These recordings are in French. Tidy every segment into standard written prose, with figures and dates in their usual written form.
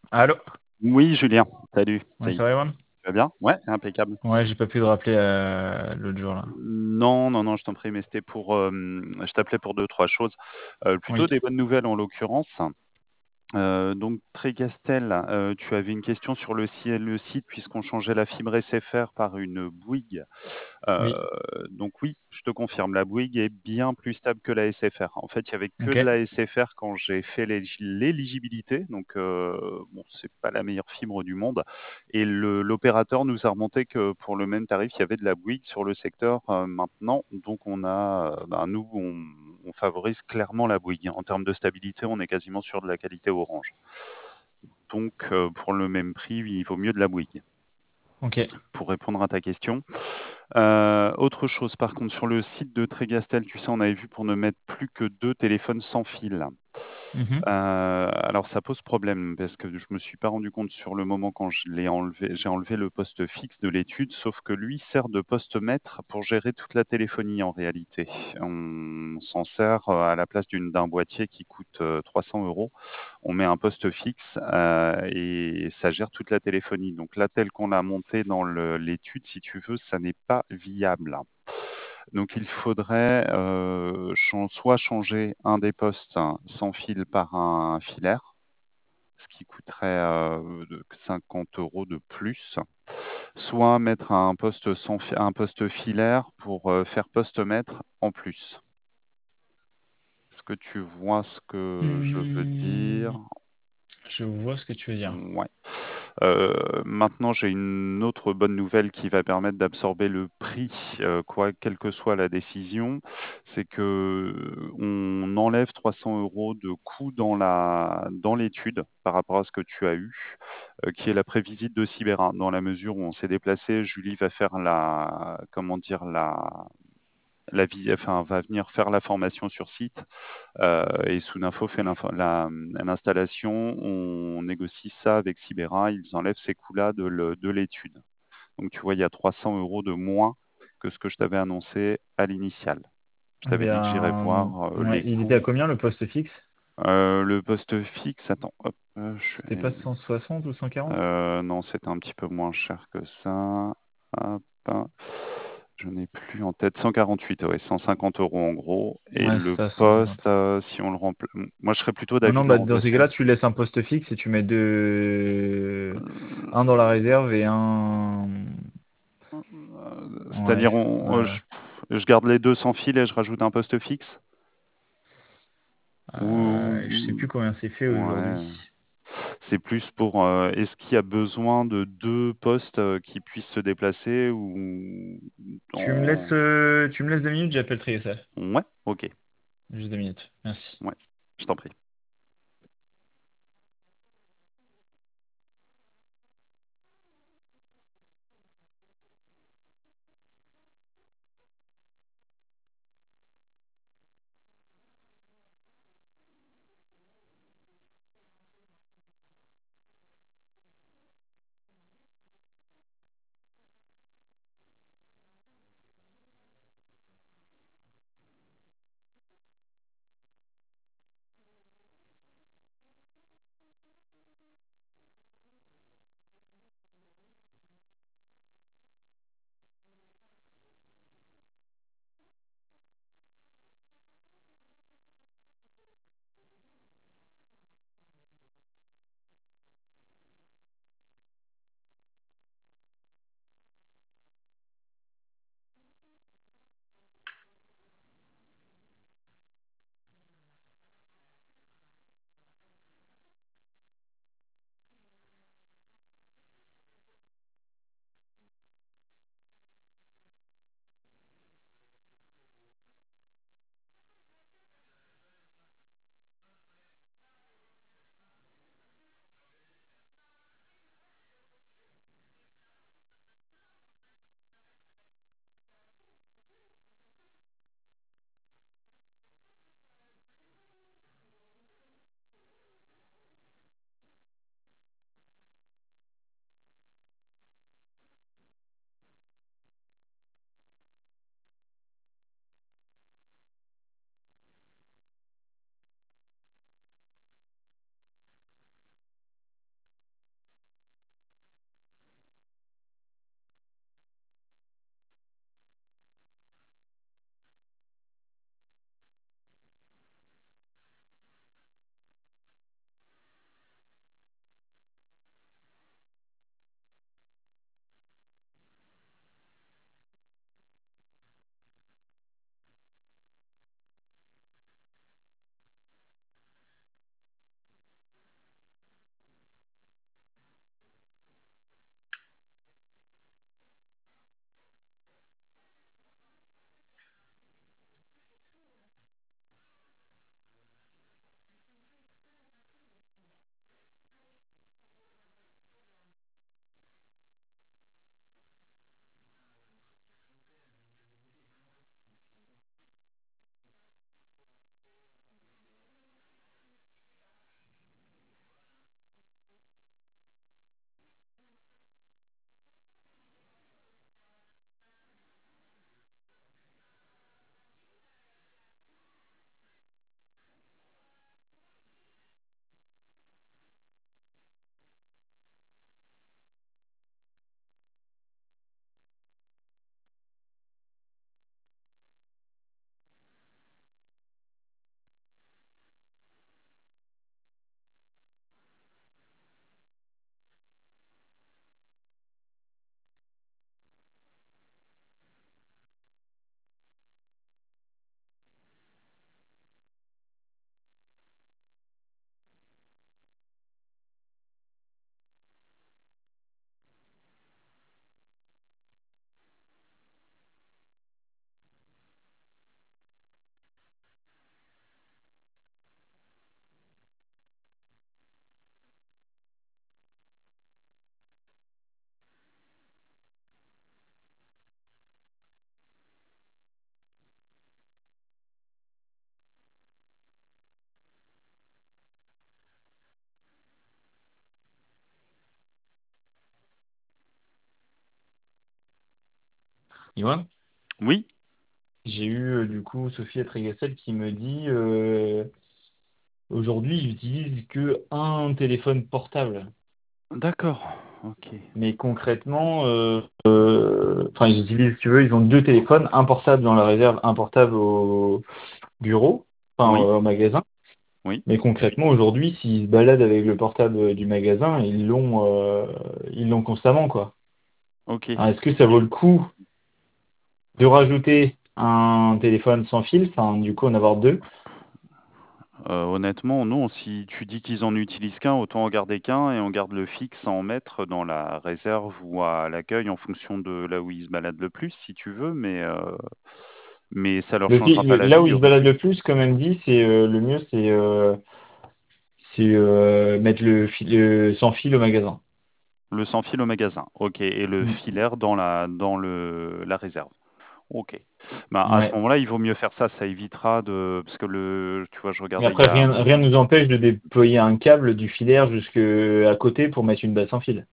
Allô? Oui, Julien, salut, Ouais, ça va, Ewan? tu vas bien? Ouais, impeccable. Ouais, j'ai pas pu te rappeler l'autre jour là. Non, non, non, je t'en prie, mais c'était pour, je t'appelais pour deux, trois choses. Plutôt Oui, des bonnes nouvelles en l'occurrence. Donc Trégastel, tu avais une question sur le site puisqu'on changeait la fibre SFR par une Bouygues. oui, Donc oui, je te confirme, la Bouygues est bien plus stable que la SFR. En fait, il y avait que ok. de la SFR quand j'ai fait l'éligibilité, donc bon, c'est pas la meilleure fibre du monde. Et l'opérateur nous a remonté que pour le même tarif, il y avait de la Bouygues sur le secteur maintenant. Donc on a, nous, on favorise clairement la Bouygues. En termes de stabilité, on est quasiment sur de la qualité Orange. Donc pour le même prix, il vaut mieux de la Bouygues. Ok. Pour répondre à ta question. Autre chose, par contre, sur le site de Trégastel, tu sais, on avait vu pour ne mettre plus que deux téléphones sans fil. Mhm. Alors ça pose problème parce que je me suis pas rendu compte sur le moment quand je l'ai enlevé. J'ai enlevé le poste fixe de l'étude, sauf que lui sert de poste maître pour gérer toute la téléphonie en réalité. On s'en sert à la place d'un boîtier qui coûte 300 euros. On met un poste fixe et ça gère toute la téléphonie. Donc là, tel qu'on l'a monté dans l'étude, si tu veux, ça n'est pas viable. Donc il faudrait soit changer un des postes sans fil par un filaire, ce qui coûterait 50 euros de plus, soit mettre un poste filaire pour faire poste maître en plus. Est-ce que tu vois ce que je veux Hmm, dire? je vois ce que tu veux dire. Ouais. Maintenant, j'ai une autre bonne nouvelle qui va permettre d'absorber le prix, quelle que soit la décision. C'est que on enlève 300 euros de coût dans l'étude par rapport à ce que tu as eu, qui est la prévisite de Sibéra. Dans la mesure où on s'est déplacé, Julie va faire comment dire, enfin, va venir faire la formation sur site et Soudinfo fait l'installation. On négocie ça avec Sibera. Ils enlèvent ces coûts-là de l'étude. Donc, tu vois, il y a 300 euros de moins que ce que je t'avais annoncé à l'initial. Je Eh t'avais dit que j'irais bien, voir ouais, les il était à coûts. combien le poste fixe? Le poste fixe, attends, hop, C'était pas 160 ou 140? non, c'était un petit peu moins cher que ça. Hop, je n'ai plus en tête. 148, ouais, 150 euros en gros. Et Ouais, c'est le ça, 150. poste, si on le remplace. Moi, je serais plutôt Oh non, d'avis de le bah dans ces remplacer. cas-là, tu laisses un poste fixe et tu mets deux. Un dans la réserve et un. Ouais, C'est-à-dire, ouais, ouais. je garde les deux sans fil et je rajoute un poste fixe? Je sais plus combien c'est fait Ouais. aujourd'hui. C'est plus pour est-ce qu'il y a besoin de deux postes qui puissent se déplacer ou en... Tu me laisses 2 minutes, j'appelle Triacel. Ouais, ok. Juste 2 minutes. Merci. Ouais, je t'en prie. Dis-moi. Oui, J'ai eu du coup Sophie Atrégassel qui me dit aujourd'hui j'utilise que un téléphone portable. d'accord. Ok. Mais concrètement, enfin ils utilisent, si tu veux, ils ont deux téléphones, un portable dans la réserve, un portable au bureau, enfin Oui, au magasin. oui. Mais concrètement aujourd'hui, s'ils se baladent avec le portable du magasin, ils l'ont constamment quoi. Ok. Alors, est-ce que ça vaut le coup de rajouter un téléphone sans fil, enfin du coup en avoir deux? Honnêtement, non. Si tu dis qu'ils en utilisent qu'un, autant en garder qu'un et on garde le fixe à en mettre dans la réserve ou à l'accueil en fonction de là où ils se baladent le plus, si tu veux. Mais ça leur changera pas la Là où vie. il se balade le plus, comme elle me dit, c'est le mieux, c'est mettre le sans fil au magasin. Le sans fil au magasin. Ok. Et le Mm. filaire dans la réserve. Ok. Bah, à ce Ouais. moment-là, il vaut mieux faire ça. Ça évitera de. Parce que tu vois, je Mais regardais, il y après, a. rien ne nous empêche de déployer un câble du filaire jusque à côté pour mettre une base sans fil.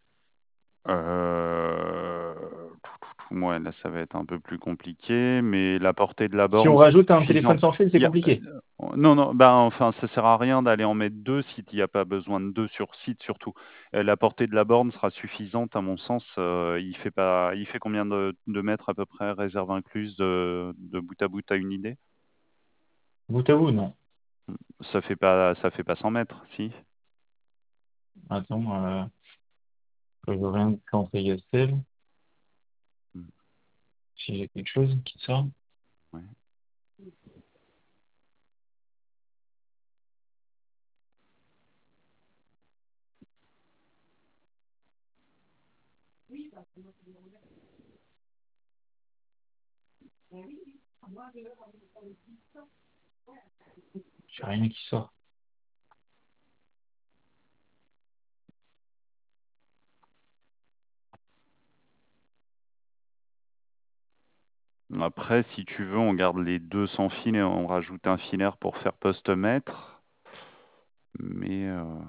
Euh, Ouais, là, ça va être un peu plus compliqué, mais la portée de la Si borne on sera rajoute un téléphone suffisante. sans fil, Il c'est y a- compliqué. Non, non, bah, enfin, ça sert à rien d'aller en mettre deux si il n'y a pas besoin de deux sur site, surtout. La portée de la borne sera suffisante, à mon sens. Il fait pas, il fait combien de mètres à peu près, réserve incluse, de bout à bout, t'as une idée? Bout à bout, non. Ça fait pas 100 mètres, si? Attends, je veux rien de Centre Gastel. Hmm, Si j'ai quelque chose qui sort. ouais. J'ai rien qui sort. Après, si tu veux, on garde les deux sans fil et on rajoute un filaire pour faire poste-mètre. Mais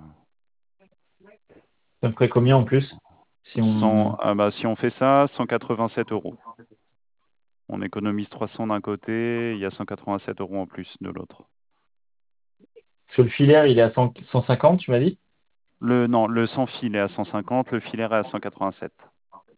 Ça me ferait combien en plus? Si on... si on fait ça, 187 euros. On économise 300 d'un côté, il y a 187 euros en plus de l'autre. Sur le filaire, il est à 150, tu m'as dit? Non, le sans fil est à 150, le filaire est à 187.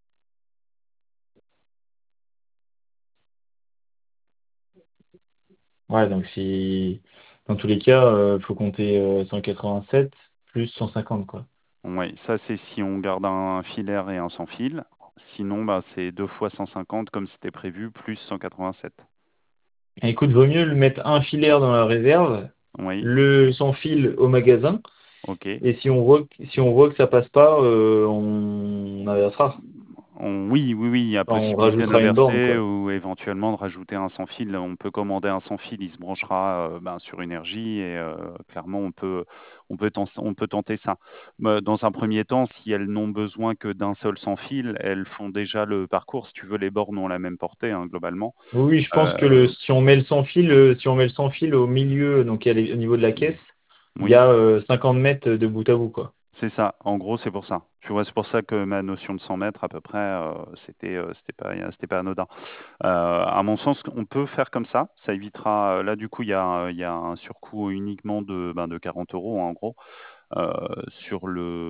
Ouais, donc si... Dans tous les cas, il faut compter 187 plus 150, quoi. Oui, ça c'est si on garde un filaire et un sans fil. Sinon, bah, c'est deux fois 150 comme c'était prévu, plus 187. Écoute, vaut mieux le mettre un filaire dans la réserve, Oui, le sans fil au magasin, ok. et si on voit que ça passe pas, on inversera. Oui, oui, oui, il y a Enfin, on possibilité rajoutera une borne, d'inverser quoi. ou éventuellement de rajouter un sans fil. On peut commander un sans fil, il se branchera sur énergie et clairement on peut tenter ça. Dans un premier temps, si elles n'ont besoin que d'un seul sans fil, elles font déjà le parcours. Si tu veux, les bornes ont la même portée hein, globalement. Oui, oui, je pense que Euh, si on met le sans fil, si on met le sans fil au milieu, donc au niveau de la caisse, il y oui, a 50 mètres de bout à bout, quoi. c'est ça. En gros, c'est pour ça. Tu vois, c'est pour ça que ma notion de 100 mètres à peu près, c'était pas anodin. À mon sens, on peut faire comme ça. Ça évitera. Là, du coup, il y a un surcoût uniquement de 40 euros, en gros, euh, sur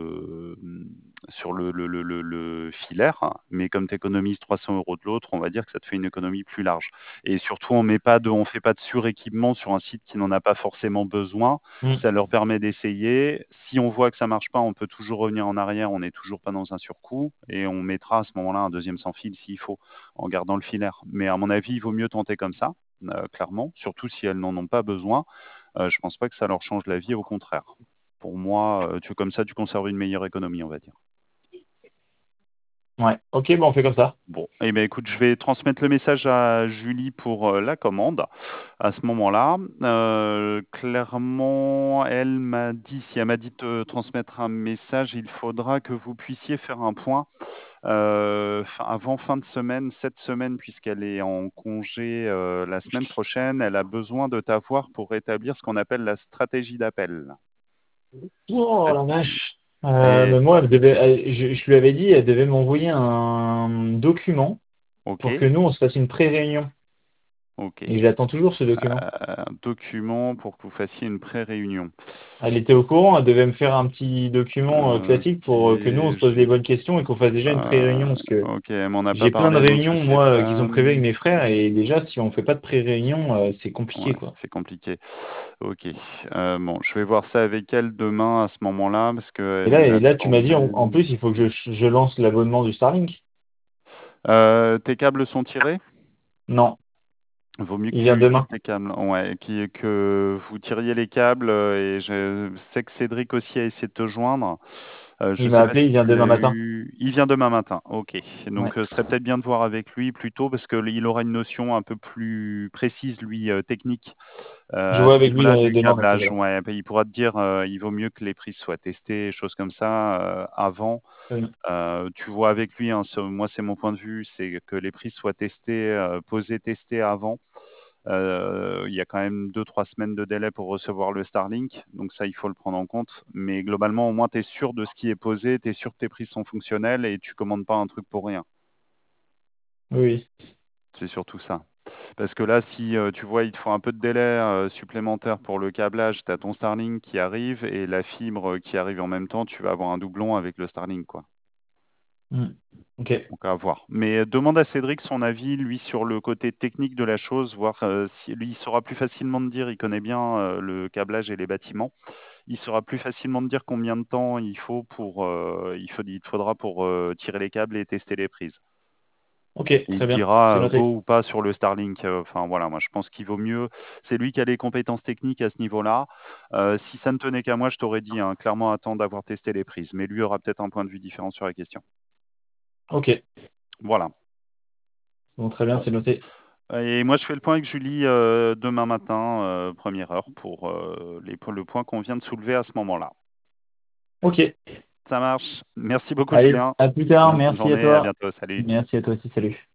le filaire. Mais comme tu économises 300 euros de l'autre, on va dire que ça te fait une économie plus large. Et surtout, on fait pas de suréquipement sur un site qui n'en a pas forcément besoin. Hmm. Ça leur permet d'essayer. Si on voit que ça marche pas, on peut toujours revenir en arrière. On n'est toujours pas dans un surcoût et on mettra à ce moment-là un deuxième sans fil s'il faut en gardant le filaire. Mais à mon avis, il vaut mieux tenter comme ça, clairement, surtout si elles n'en ont pas besoin. Je pense pas que ça leur change la vie, au contraire. Pour moi, comme ça, tu conserves une meilleure économie, on va dire. Ouais, ok, bon, on fait comme ça. Bon, eh bien, écoute, je vais transmettre le message à Julie pour la commande à ce moment-là. Clairement, si elle m'a dit de transmettre un message, il faudra que vous puissiez faire un point avant fin de semaine, cette semaine, puisqu'elle est en congé la semaine prochaine. Elle a besoin de t'avoir pour rétablir ce qu'on appelle la stratégie d'appel. Oh la vache. Et Mais moi, je lui avais dit, elle devait m'envoyer un document Ok, pour que nous, on se fasse une pré-réunion. ok. Et je l'attends toujours, ce document. Un document pour que vous fassiez une pré-réunion. Elle était au courant, elle devait me faire un petit document classique Ok, pour que nous, on se pose des bonnes questions et qu'on fasse déjà une euh, pré-réunion. Parce que ok, elle m'en a pas j'ai plein de parlé dans réunions, ce moi, qui sont prévues avec téléphone. mes frères. Et déjà, si on fait pas de pré-réunion, c'est Ouais, compliqué, quoi. c'est compliqué. Ok. Bon, je vais voir ça avec elle demain à ce moment-là parce Et qu'elle là, tu m'as dit, attendait. en plus, il faut que je lance l'abonnement du Starlink. Tes câbles sont tirés? Non, Vaut mieux que il vient tu tires demain. tes câbles. Ouais, que vous tiriez les câbles. Et je sais que Cédric aussi a essayé de te joindre. Je Il m'a sais pas appelé, si il vient tu demain l'as matin. eu. Il vient demain matin. Ok. Ouais. Donc, ce serait peut-être bien de voir avec lui plus tôt parce qu'il aura une notion un peu plus précise, lui, technique, Je à vois ce avec lui niveau-là du demain dans ces câblage. cas-là. Ouais, il pourra te dire, il vaut mieux que les prises soient testées, choses comme ça, avant. Très bien. Tu vois avec lui, hein, moi c'est mon point de vue, c'est que les prises soient testées, posées, testées avant. Il y a quand même 2, 3 semaines de délai pour recevoir le Starlink, donc ça il faut le prendre en compte. Mais globalement, au moins tu es sûr de ce qui est posé, tu es sûr que tes prises sont fonctionnelles et tu commandes pas un truc pour rien. Oui. C'est surtout ça. Parce que là, si tu vois, il te faut un peu de délai supplémentaire pour le câblage, tu as ton Starlink qui arrive et la fibre qui arrive en même temps, tu vas avoir un doublon avec le Starlink, quoi. Mm. Ok. Donc à voir. Mais demande à Cédric son avis, lui, sur le côté technique de la chose, voir si lui, il saura plus facilement te dire, il connaît bien le câblage et les bâtiments, il saura plus facilement te dire combien de temps il faut pour, il te faudra pour tirer les câbles et tester les prises. Ok, Et il très te bien. C'est dira noté. go ou pas sur le Starlink. Enfin voilà, moi je pense qu'il vaut mieux. C'est lui qui a les compétences techniques à ce niveau-là. Si ça ne tenait qu'à moi, je t'aurais dit hein, clairement attends d'avoir testé les prises. Mais lui aura peut-être un point de vue différent sur la question. Ok. Voilà. Bon, très bien, Bon. c'est noté. Et moi je fais le point avec Julie demain matin, première heure, pour le point qu'on vient de soulever à ce moment-là. Ok. Ça marche. Merci beaucoup Allez, Julien. à plus tard. Bonne fin de Merci à journée. À toi. bientôt. Salut. Merci à toi aussi. Salut.